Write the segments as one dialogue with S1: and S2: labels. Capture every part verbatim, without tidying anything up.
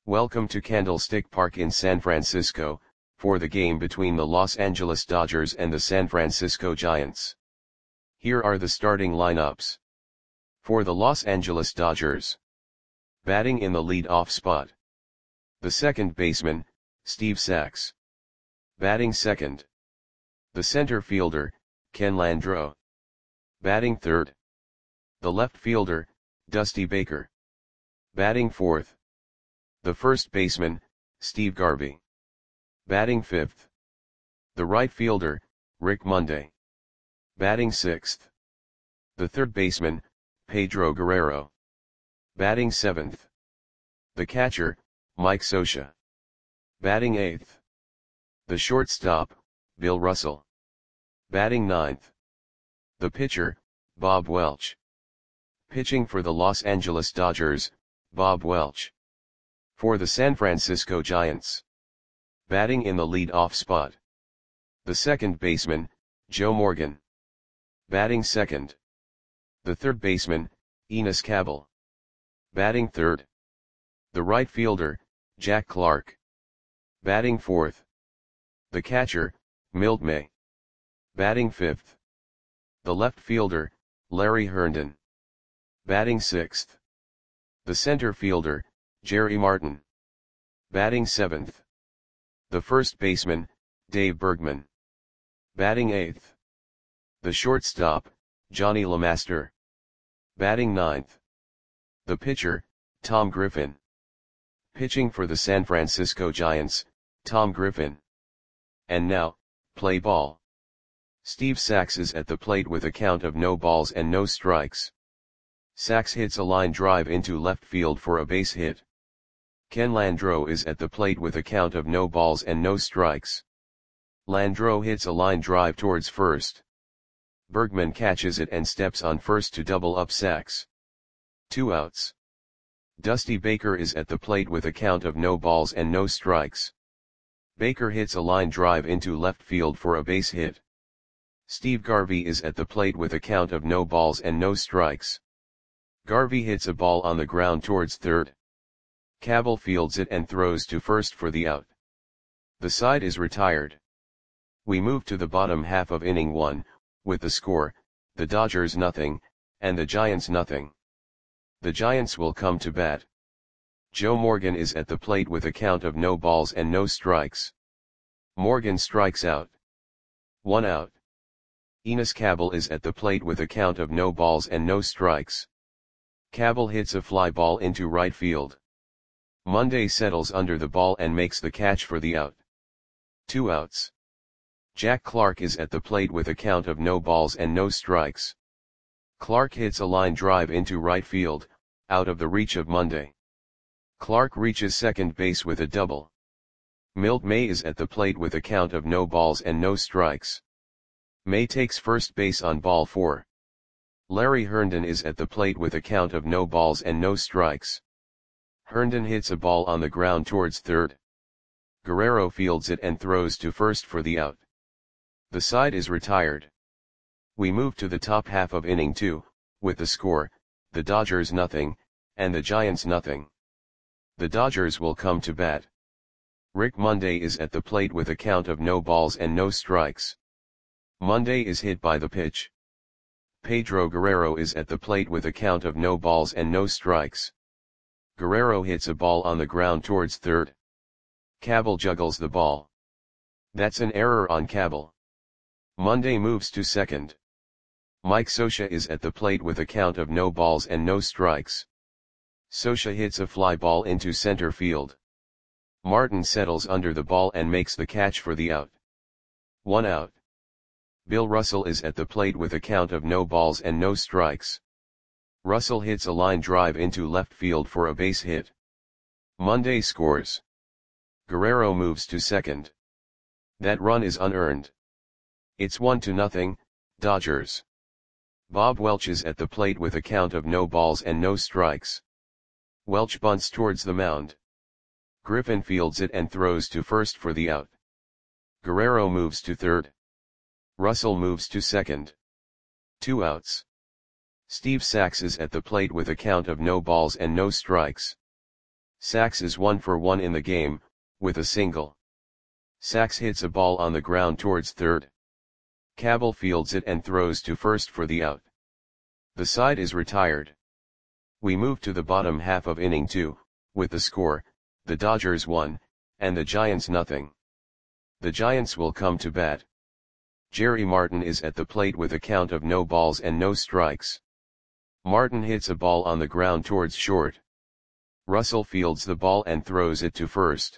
S1: Welcome to Candlestick Park in San Francisco, for the game between the Los Angeles Dodgers and the San Francisco Giants. Here are the starting lineups. For the Los Angeles Dodgers. Batting in the lead-off spot. The second baseman, Steve Sax. Batting second. The center fielder, Ken Landreaux. Batting third. The left fielder, Dusty Baker. Batting fourth. The first baseman, Steve Garvey. Batting fifth. The right fielder, Rick Monday. Batting sixth. The third baseman, Pedro Guerrero. Batting seventh. The catcher, Mike Scioscia. Batting eighth. The shortstop, Bill Russell. Batting ninth. The pitcher, Bob Welch. Pitching for the Los Angeles Dodgers, Bob Welch. For the San Francisco Giants. Batting in the lead-off spot. The second baseman, Joe Morgan. Batting second. The third baseman, Enos Cabell. Batting third. The right fielder, Jack Clark. Batting fourth. The catcher, Milt May. Batting fifth. The left fielder, Larry Herndon. Batting sixth. The center fielder, Jerry Martin. Batting seventh. The first baseman, Dave Bergman. Batting eighth. The shortstop, Johnny LeMaster. Batting ninth. The pitcher, Tom Griffin. Pitching for the San Francisco Giants, Tom Griffin. And now, play ball. Steve Sax is at the plate with a count of no balls and no strikes. Sax hits a line drive into left field for a base hit. Ken Landreaux is at the plate with a count of no balls and no strikes. Landreaux hits a line drive towards first. Bergman catches it and steps on first to double up Sax. Two outs. Dusty Baker is at the plate with a count of no balls and no strikes. Baker hits a line drive into left field for a base hit. Steve Garvey is at the plate with a count of no balls and no strikes. Garvey hits a ball on the ground towards third. Cabell fields it and throws to first for the out. The side is retired. We move to the bottom half of inning one, with the score, the Dodgers nothing, and the Giants nothing. The Giants will come to bat. Joe Morgan is at the plate with a count of no balls and no strikes. Morgan strikes out. One out. Enos Cabell is at the plate with a count of no balls and no strikes. Cabell hits a fly ball into right field. Monday settles under the ball and makes the catch for the out. Two outs. Jack Clark is at the plate with a count of no balls and no strikes. Clark hits a line drive into right field, out of the reach of Monday. Clark reaches second base with a double. Milt May is at the plate with a count of no balls and no strikes. May takes first base on ball four. Larry Herndon is at the plate with a count of no balls and no strikes. Herndon hits a ball on the ground towards third. Guerrero fields it and throws to first for the out. The side is retired. We move to the top half of inning two, with the score, the Dodgers nothing, and the Giants nothing. The Dodgers will come to bat. Rick Monday is at the plate with a count of no balls and no strikes. Monday is hit by the pitch. Pedro Guerrero is at the plate with a count of no balls and no strikes. Guerrero hits a ball on the ground towards third. Cabell juggles the ball. That's an error on Cabell. Monday moves to second. Mike Scioscia is at the plate with a count of no balls and no strikes. Scioscia hits a fly ball into center field. Martin settles under the ball and makes the catch for the out. One out. Bill Russell is at the plate with a count of no balls and no strikes. Russell hits a line drive into left field for a base hit. Monday scores. Guerrero moves to second. That run is unearned. It's one to nothing, Dodgers. Bob Welch is at the plate with a count of no balls and no strikes. Welch bunts towards the mound. Griffin fields it and throws to first for the out. Guerrero moves to third. Russell moves to second. Two outs. Steve Sax is at the plate with a count of no balls and no strikes. Sachs is one for one in the game, with a single. Sachs hits a ball on the ground towards third. Cabell fields it and throws to first for the out. The side is retired. We move to the bottom half of inning two, with the score, the Dodgers one, and the Giants nothing. The Giants will come to bat. Jerry Martin is at the plate with a count of no balls and no strikes. Martin hits a ball on the ground towards short. Russell fields the ball and throws it to first.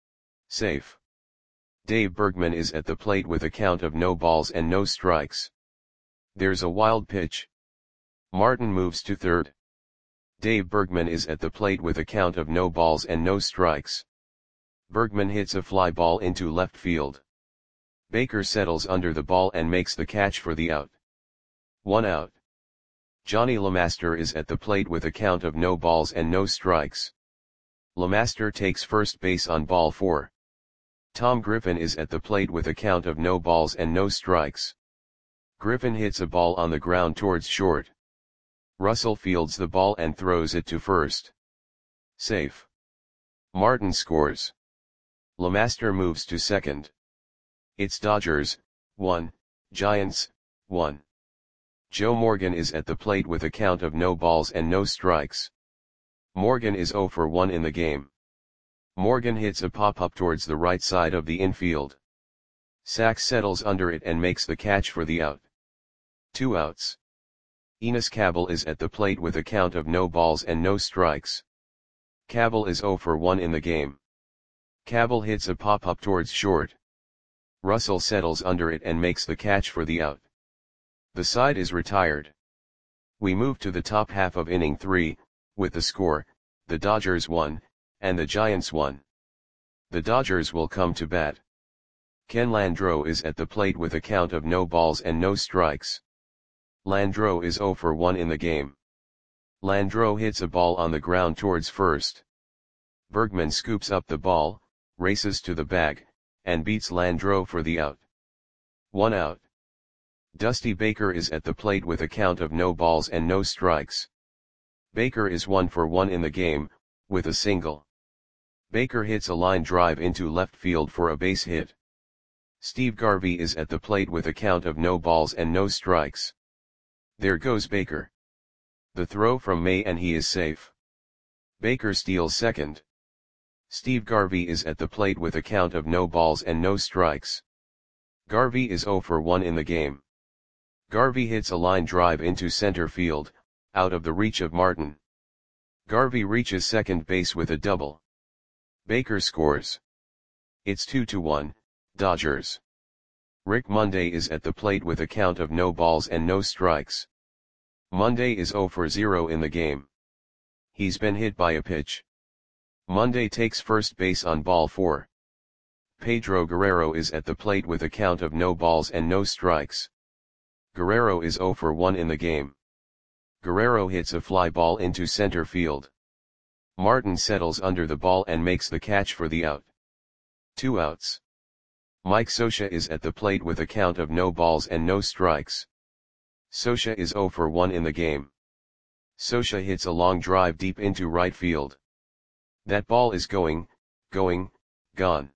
S1: Safe. Dave Bergman is at the plate with a count of no balls and no strikes. There's a wild pitch. Martin moves to third. Dave Bergman is at the plate with a count of no balls and no strikes. Bergman hits a fly ball into left field. Baker settles under the ball and makes the catch for the out. One out. Johnny LeMaster is at the plate with a count of no balls and no strikes. LeMaster takes first base on ball four. Tom Griffin is at the plate with a count of no balls and no strikes. Griffin hits a ball on the ground towards short. Russell fields the ball and throws it to first. Safe. Martin scores. LeMaster moves to second. It's Dodgers, one, Giants, one. Joe Morgan is at the plate with a count of no balls and no strikes. Morgan is zero for one in the game. Morgan hits a pop-up towards the right side of the infield. Sachs settles under it and makes the catch for the out. Two outs. Enos Cabell is at the plate with a count of no balls and no strikes. Cabell is zero for one in the game. Cabell hits a pop-up towards short. Russell settles under it and makes the catch for the out. The side is retired. We move to the top half of inning three, with the score, the Dodgers one, and the Giants one. The Dodgers will come to bat. Ken Landreau is at the plate with a count of no balls and no strikes. Landreau is zero for one in the game. Landreau hits a ball on the ground towards first. Bergman scoops up the ball, races to the bag, and beats Landreau for the out. One out. Dusty Baker is at the plate with a count of no balls and no strikes. Baker is one for one in the game, with a single. Baker hits a line drive into left field for a base hit. Steve Garvey is at the plate with a count of no balls and no strikes. There goes Baker. The throw from May and he is safe. Baker steals second. Steve Garvey is at the plate with a count of no balls and no strikes. Garvey is zero for one in the game. Garvey hits a line drive into center field, out of the reach of Martin. Garvey reaches second base with a double. Baker scores. It's two to one, Dodgers. Rick Monday is at the plate with a count of no balls and no strikes. Monday is zero for zero in the game. He's been hit by a pitch. Monday takes first base on ball four. Pedro Guerrero is at the plate with a count of no balls and no strikes. Guerrero is zero for one in the game. Guerrero hits a fly ball into center field. Martin settles under the ball and makes the catch for the out. Two outs. Mike Scioscia is at the plate with a count of no balls and no strikes. Scioscia is zero for one in the game. Scioscia hits a long drive deep into right field. That ball is going, going, gone.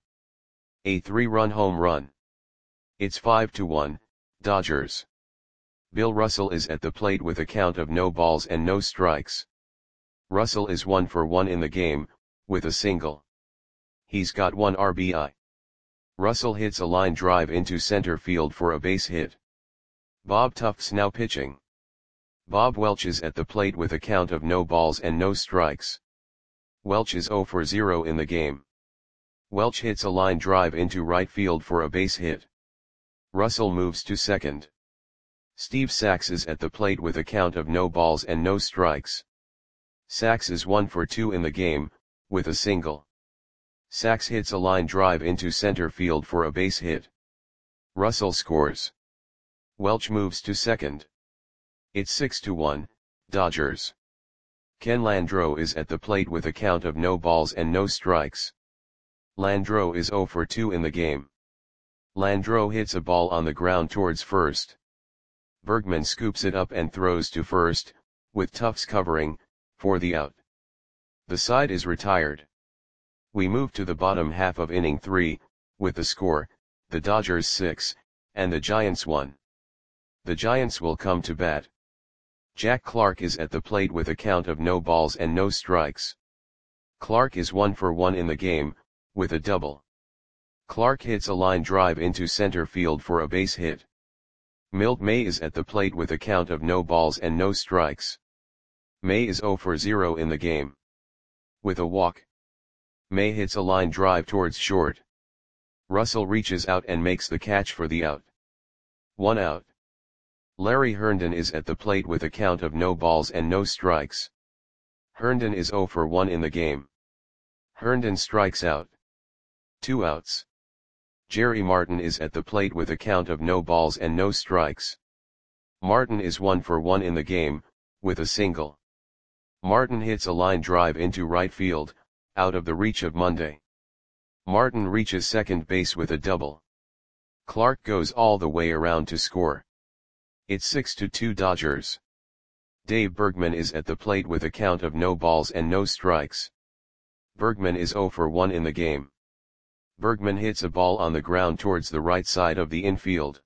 S1: A three-run home run. It's five to one, Dodgers. Bill Russell is at the plate with a count of no balls and no strikes. Russell is one for one in the game, with a single. He's got one R B I. Russell hits a line drive into center field for a base hit. Bob Tufts now pitching. Bob Welch is at the plate with a count of no balls and no strikes. Welch is zero for zero in the game. Welch hits a line drive into right field for a base hit. Russell moves to second. Steve Sachs is at the plate with a count of no balls and no strikes. Sachs is one for two in the game, with a single. Sachs hits a line drive into center field for a base hit. Russell scores. Welch moves to second. It's six to one, Dodgers. Ken Landreau is at the plate with a count of no balls and no strikes. Landreau is zero for two in the game. Landreau hits a ball on the ground towards first. Bergman scoops it up and throws to first, with Tufts covering, for the out. The side is retired. We move to the bottom half of inning three, with the score, the Dodgers six, and the Giants one. The Giants will come to bat. Jack Clark is at the plate with a count of no balls and no strikes. Clark is one for one in the game, with a double. Clark hits a line drive into center field for a base hit. Milt May is at the plate with a count of no balls and no strikes. May is zero for zero in the game. With a walk, May hits a line drive towards short. Russell reaches out and makes the catch for the out. One out. Larry Herndon is at the plate with a count of no balls and no strikes. Herndon is zero for one in the game. Herndon strikes out. Two outs. Jerry Martin is at the plate with a count of no balls and no strikes. Martin is one for one in the game, with a single. Martin hits a line drive into right field, out of the reach of Monday. Martin reaches second base with a double. Clark goes all the way around to score. It's six to two Dodgers. Dave Bergman is at the plate with a count of no balls and no strikes. Bergman is zero for one in the game. Bergman hits a ball on the ground towards the right side of the infield.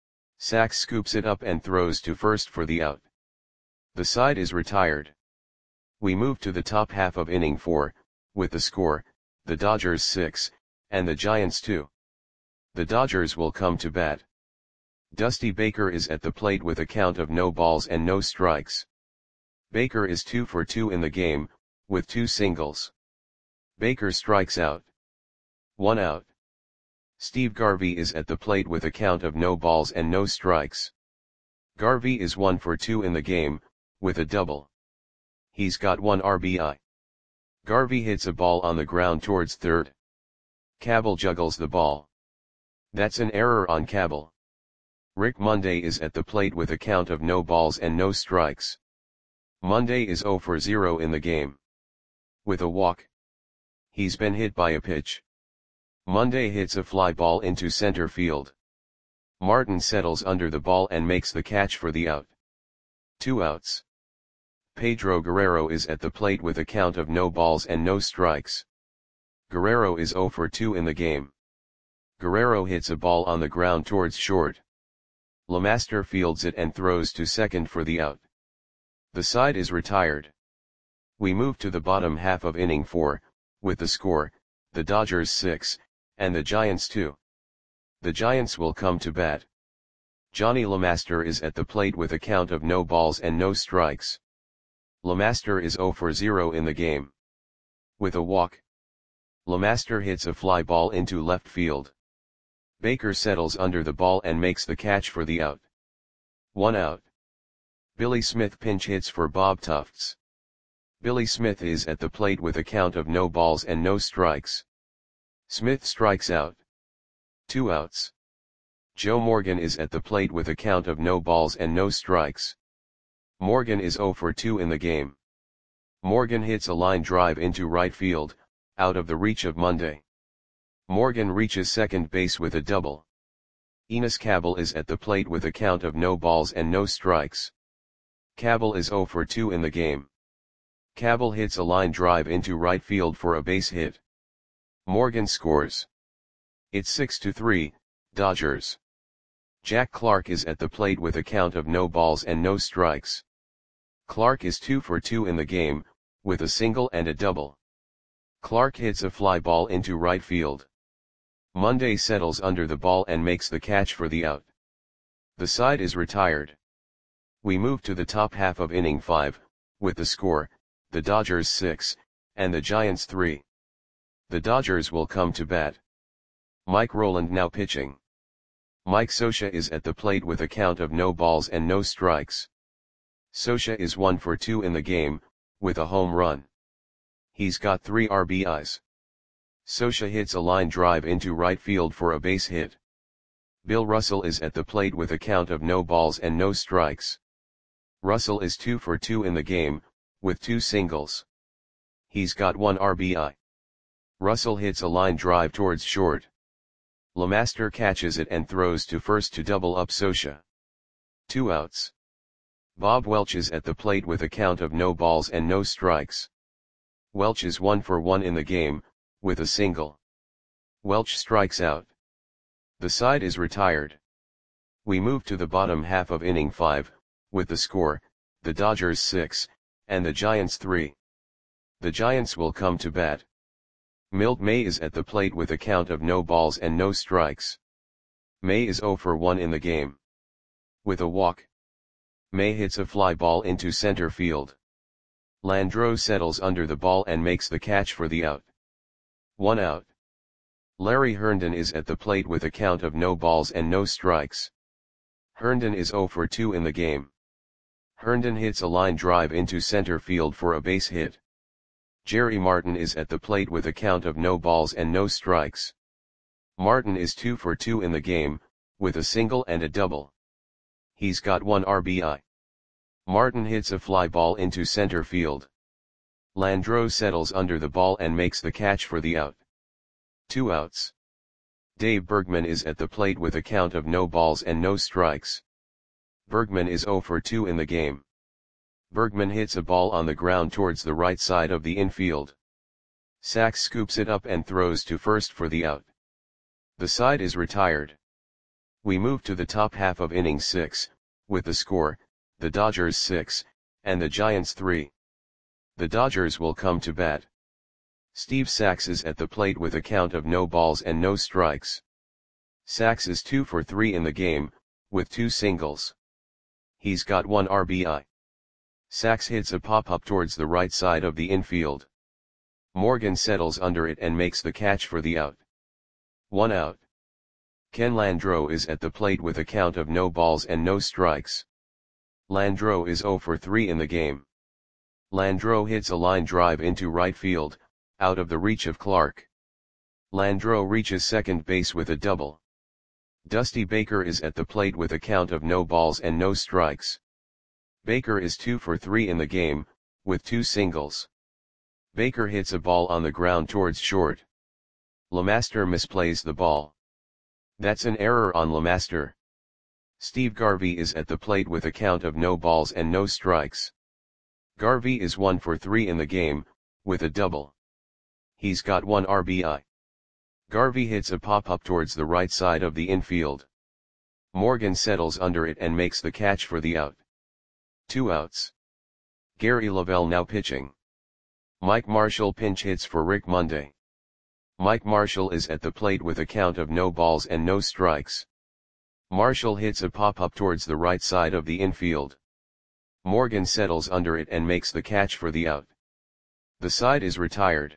S1: Sachs scoops it up and throws to first for the out. The side is retired. We move to the top half of inning four, with the score, the Dodgers six, and the Giants two. The Dodgers will come to bat. Dusty Baker is at the plate with a count of no balls and no strikes. Baker is two for two in the game, with two singles. Baker strikes out. One out. Steve Garvey is at the plate with a count of no balls and no strikes. Garvey is one for two in the game, with a double. He's got one R B I. Garvey hits a ball on the ground towards third. Cabell juggles the ball. That's an error on Cabell. Rick Monday is at the plate with a count of no balls and no strikes. Monday is zero for zero in the game. With a walk. He's been hit by a pitch. Monday hits a fly ball into center field. Martin settles under the ball and makes the catch for the out. Two outs. Pedro Guerrero is at the plate with a count of no balls and no strikes. Guerrero is zero for two in the game. Guerrero hits a ball on the ground towards short. LeMaster fields it and throws to second for the out. The side is retired. We move to the bottom half of inning four, with the score, the Dodgers six, and the Giants two. The Giants will come to bat. Johnny LeMaster is at the plate with a count of no balls and no strikes. LeMaster is zero for zero in the game. With a walk, LeMaster hits a fly ball into left field. Baker settles under the ball and makes the catch for the out. One out. Billy Smith pinch hits for Bob Tufts. Billy Smith is at the plate with a count of no balls and no strikes. Smith strikes out. Two outs. Joe Morgan is at the plate with a count of no balls and no strikes. Morgan is zero for two in the game. Morgan hits a line drive into right field, out of the reach of Monday. Morgan reaches second base with a double. Enos Cabell is at the plate with a count of no balls and no strikes. Cabell is zero for two in the game. Cabell hits a line drive into right field for a base hit. Morgan scores. It's six to three, Dodgers. Jack Clark is at the plate with a count of no balls and no strikes. Clark is two for two in the game, with a single and a double. Clark hits a fly ball into right field. Monday settles under the ball and makes the catch for the out. The side is retired. We move to the top half of inning five, with the score, the Dodgers six, and the Giants three. The Dodgers will come to bat. Mike Rowland now pitching. Mike Scioscia is at the plate with a count of no balls and no strikes. Scioscia is one for two in the game, with a home run. He's got three R B Is. Scioscia hits a line drive into right field for a base hit. Bill Russell is at the plate with a count of no balls and no strikes. Russell is two for two in the game, with two singles. He's got one R B I. Russell hits a line drive towards short. LeMaster catches it and throws to first to double up Scioscia. Two outs. Bob Welch is at the plate with a count of no balls and no strikes. Welch is one for one in the game, with a single. Welch strikes out. The side is retired. We move to the bottom half of inning five, with the score, the Dodgers six, and the Giants three. The Giants will come to bat. Milt May is at the plate with a count of no balls and no strikes. May is zero for one in the game. With a walk, May hits a fly ball into center field. Landreau settles under the ball and makes the catch for the out. One out. Larry Herndon is at the plate with a count of no balls and no strikes. Herndon is zero for two in the game. Herndon hits a line drive into center field for a base hit. Jerry Martin is at the plate with a count of no balls and no strikes. Martin is two for two in the game, with a single and a double. He's got one R B I. Martin hits a fly ball into center field. Landreau settles under the ball and makes the catch for the out. Two outs. Dave Bergman is at the plate with a count of no balls and no strikes. Bergman is zero for two in the game. Bergman hits a ball on the ground towards the right side of the infield. Sachs scoops it up and throws to first for the out. The side is retired. We move to the top half of inning six, with the score, the Dodgers six, and the Giants three. The Dodgers will come to bat. Steve Sachs is at the plate with a count of no balls and no strikes. Sachs is two for three in the game, with two singles. He's got one R B I. Sachs hits a pop-up towards the right side of the infield. Morgan settles under it and makes the catch for the out. One out. Ken Landreau is at the plate with a count of no balls and no strikes. Landreau is zero for three in the game. Landreau hits a line drive into right field, out of the reach of Clark. Landreau reaches second base with a double. Dusty Baker is at the plate with a count of no balls and no strikes. Baker is two for three in the game, with two singles. Baker hits a ball on the ground towards short. LeMaster misplays the ball. That's an error on LeMaster. Steve Garvey is at the plate with a count of no balls and no strikes. Garvey is one for three in the game, with a double. He's got one R B I. Garvey hits a pop-up towards the right side of the infield. Morgan settles under it and makes the catch for the out. Two outs. Gary Lavelle now pitching. Mike Marshall pinch hits for Rick Monday. Mike Marshall is at the plate with a count of no balls and no strikes. Marshall hits a pop-up towards the right side of the infield. Morgan settles under it and makes the catch for the out. The side is retired.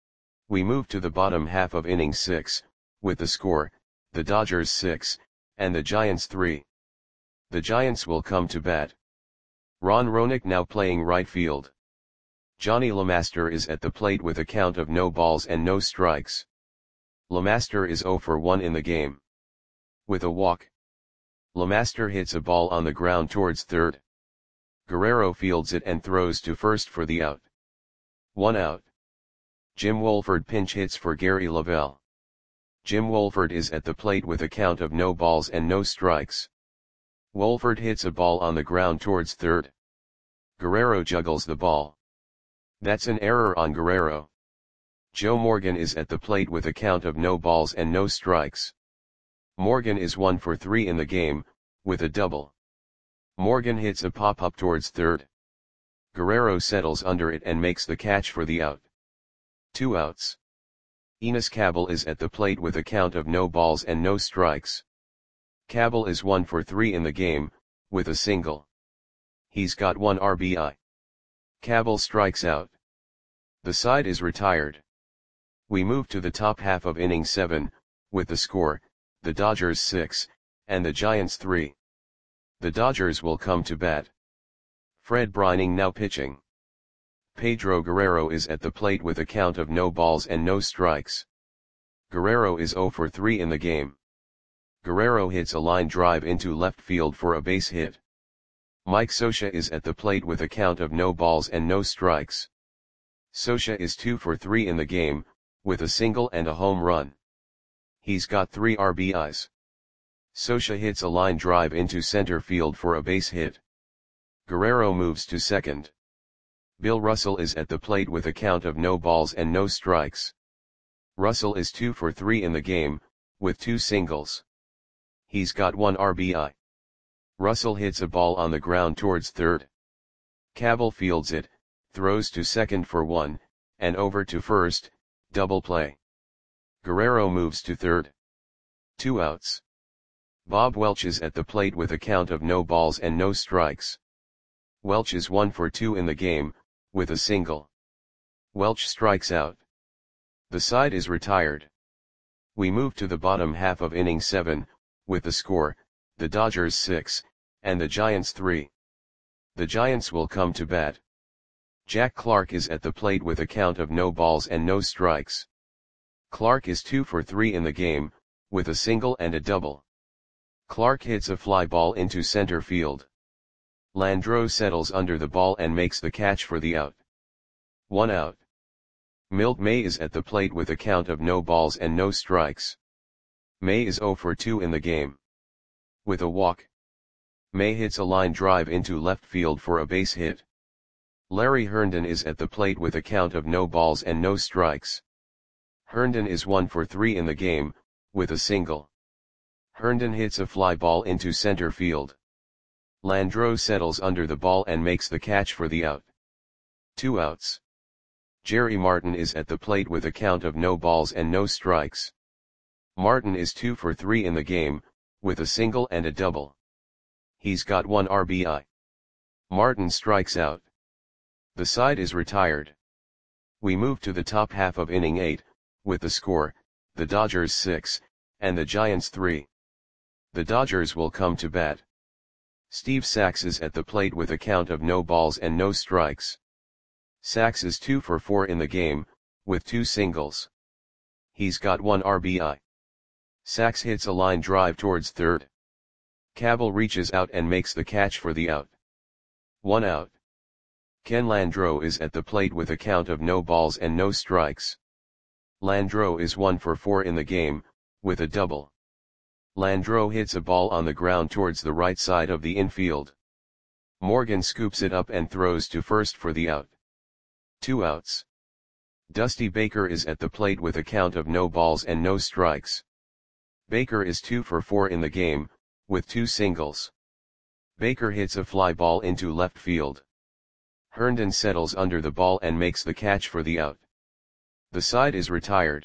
S1: We move to the bottom half of inning six, with the score, the Dodgers six, and the Giants three. The Giants will come to bat. Ron Roenick now playing right field. Johnny LeMaster is at the plate with a count of no balls and no strikes. LeMaster is zero for one in the game. With a walk, LeMaster hits a ball on the ground towards third. Guerrero fields it and throws to first for the out. One out. Jim Wolford pinch hits for Gary Lavelle. Jim Wolford is at the plate with a count of no balls and no strikes. Wolford hits a ball on the ground towards third. Guerrero juggles the ball. That's an error on Guerrero. Joe Morgan is at the plate with a count of no balls and no strikes. Morgan is one for three in the game, with a double. Morgan hits a pop-up towards third. Guerrero settles under it and makes the catch for the out. Two outs. Enos Cabell is at the plate with a count of no balls and no strikes. Cabell is one for three in the game, with a single. He's got one R B I. Cabell strikes out. The side is retired. We move to the top half of inning seven, with the score, the Dodgers six, and the Giants three. The Dodgers will come to bat. Fred Brining now pitching. Pedro Guerrero is at the plate with a count of no balls and no strikes. Guerrero is zero for three in the game. Guerrero hits a line drive into left field for a base hit. Mike Scioscia is at the plate with a count of no balls and no strikes. Scioscia is two for three in the game, with a single and a home run. He's got three R B Is. Scioscia hits a line drive into center field for a base hit. Guerrero moves to second. Bill Russell is at the plate with a count of no balls and no strikes. Russell is two for three in the game, with two singles. He's got one R B I. Russell hits a ball on the ground towards third. Cabell fields it, throws to second for one, and over to first, double play. Guerrero moves to third. Two outs. Bob Welch is at the plate with a count of no balls and no strikes. Welch is one for two in the game, with a single. Welch strikes out. The side is retired. We move to the bottom half of inning seven, with the score, the Dodgers six, and the Giants three. The Giants will come to bat. Jack Clark is at the plate with a count of no balls and no strikes. Clark is two for three in the game, with a single and a double. Clark hits a fly ball into center field. Landreau settles under the ball and makes the catch for the out. One out. Milt May is at the plate with a count of no balls and no strikes. May is zero for two in the game. With a walk. May hits a line drive into left field for a base hit. Larry Herndon is at the plate with a count of no balls and no strikes. Herndon is one for three in the game, with a single. Herndon hits a fly ball into center field. Landreau settles under the ball and makes the catch for the out. Two outs. Jerry Martin is at the plate with a count of no balls and no strikes. Martin is two for three in the game, with a single and a double. He's got one R B I. Martin strikes out. The side is retired. We move to the top half of inning eight, with the score, the Dodgers six, and the Giants three. The Dodgers will come to bat. Steve Sax is at the plate with a count of no balls and no strikes. Sax is two for four in the game, with two singles. He's got one R B I. Sax hits a line drive towards third. Cabell reaches out and makes the catch for the out. One out. Ken Landreau is at the plate with a count of no balls and no strikes. Landreau is one for four in the game, with a double. Landreau hits a ball on the ground towards the right side of the infield. Morgan scoops it up and throws to first for the out. Two outs. Dusty Baker is at the plate with a count of no balls and no strikes. Baker is two for four in the game, with two singles. Baker hits a fly ball into left field. Herndon settles under the ball and makes the catch for the out. The side is retired.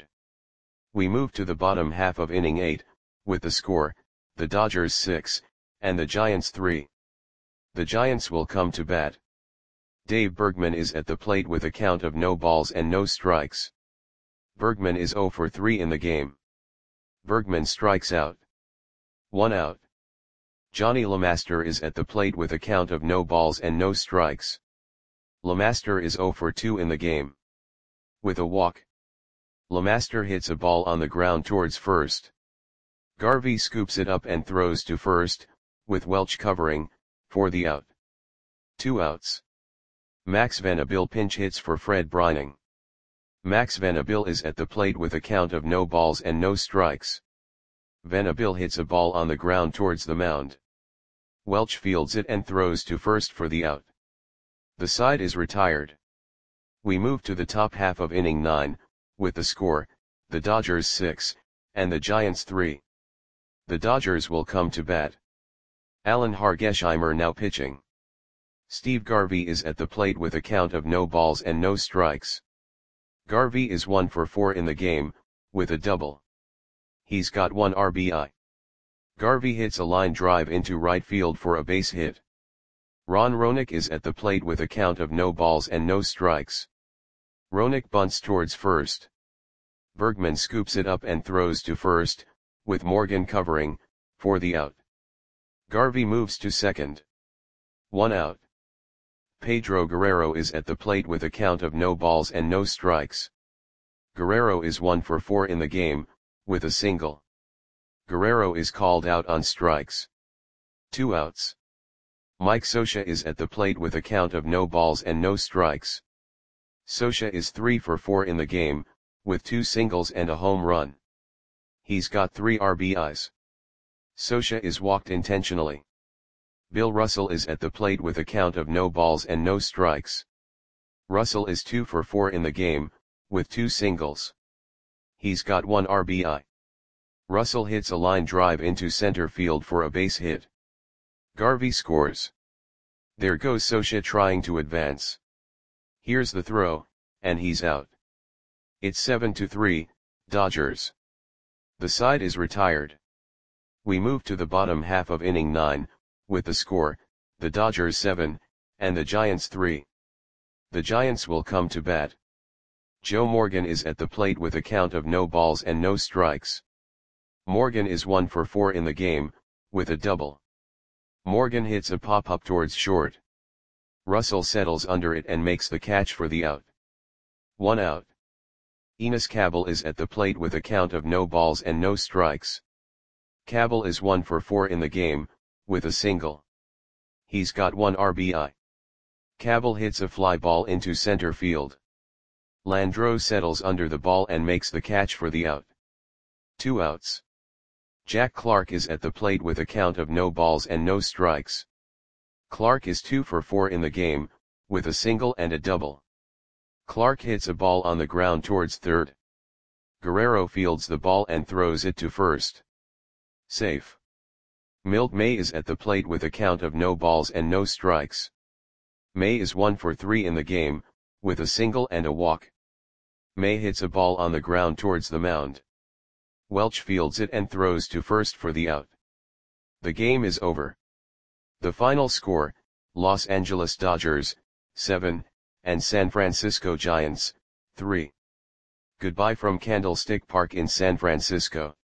S1: We move to the bottom half of inning eight, with the score, the Dodgers six, and the Giants three. The Giants will come to bat. Dave Bergman is at the plate with a count of no balls and no strikes. Bergman is zero for three in the game. Bergman strikes out. One out. Johnny LeMaster is at the plate with a count of no balls and no strikes. LeMaster is zero for two in the game. With a walk. LeMaster hits a ball on the ground towards first. Garvey scoops it up and throws to first, with Welch covering, for the out. Two outs. Max Vanderbilt pinch hits for Fred Brining. Max Vanderbilt is at the plate with a count of no balls and no strikes. Vanderbilt hits a ball on the ground towards the mound. Welch fields it and throws to first for the out. The side is retired. We move to the top half of inning nine, with the score, the Dodgers six, and the Giants three. The Dodgers will come to bat. Alan Hargesheimer now pitching. Steve Garvey is at the plate with a count of no balls and no strikes. Garvey is one for four in the game, with a double. He's got one R B I. Garvey hits a line drive into right field for a base hit. Ron Roenick is at the plate with a count of no balls and no strikes. Roenick bunts towards first. Bergman scoops it up and throws to first, with Morgan covering, for the out. Garvey moves to second. One out. Pedro Guerrero is at the plate with a count of no balls and no strikes. Guerrero is one for four in the game, with a single. Guerrero is called out on strikes. Two outs. Mike Scioscia is at the plate with a count of no balls and no strikes. Scioscia is three for four in the game, with two singles and a home run. He's got three R B Is. Scioscia is walked intentionally. Bill Russell is at the plate with a count of no balls and no strikes. Russell is two for four in the game, with two singles. He's got one R B I. Russell hits a line drive into center field for a base hit. Garvey scores. There goes Scioscia trying to advance. Here's the throw, and he's out. It's seven to three, Dodgers. The side is retired. We move to the bottom half of inning nine, with the score, the Dodgers seven, and the Giants three. The Giants will come to bat. Joe Morgan is at the plate with a count of no balls and no strikes. Morgan is one for four in the game, with a double. Morgan hits a pop-up towards short. Russell settles under it and makes the catch for the out. One out. Enos Cabell is at the plate with a count of no balls and no strikes. Cabell is one for four in the game, with a single. He's got one R B I. Cabell hits a fly ball into center field. Landreaux settles under the ball and makes the catch for the out. Two outs. Jack Clark is at the plate with a count of no balls and no strikes. Clark is two for four in the game, with a single and a double. Clark hits a ball on the ground towards third. Guerrero fields the ball and throws it to first. Safe. Milt May is at the plate with a count of no balls and no strikes. May is one for three in the game, with a single and a walk. May hits a ball on the ground towards the mound. Welch fields it and throws to first for the out. The game is over. The final score, Los Angeles Dodgers, seven, and San Francisco Giants, three. Goodbye from Candlestick Park in San Francisco.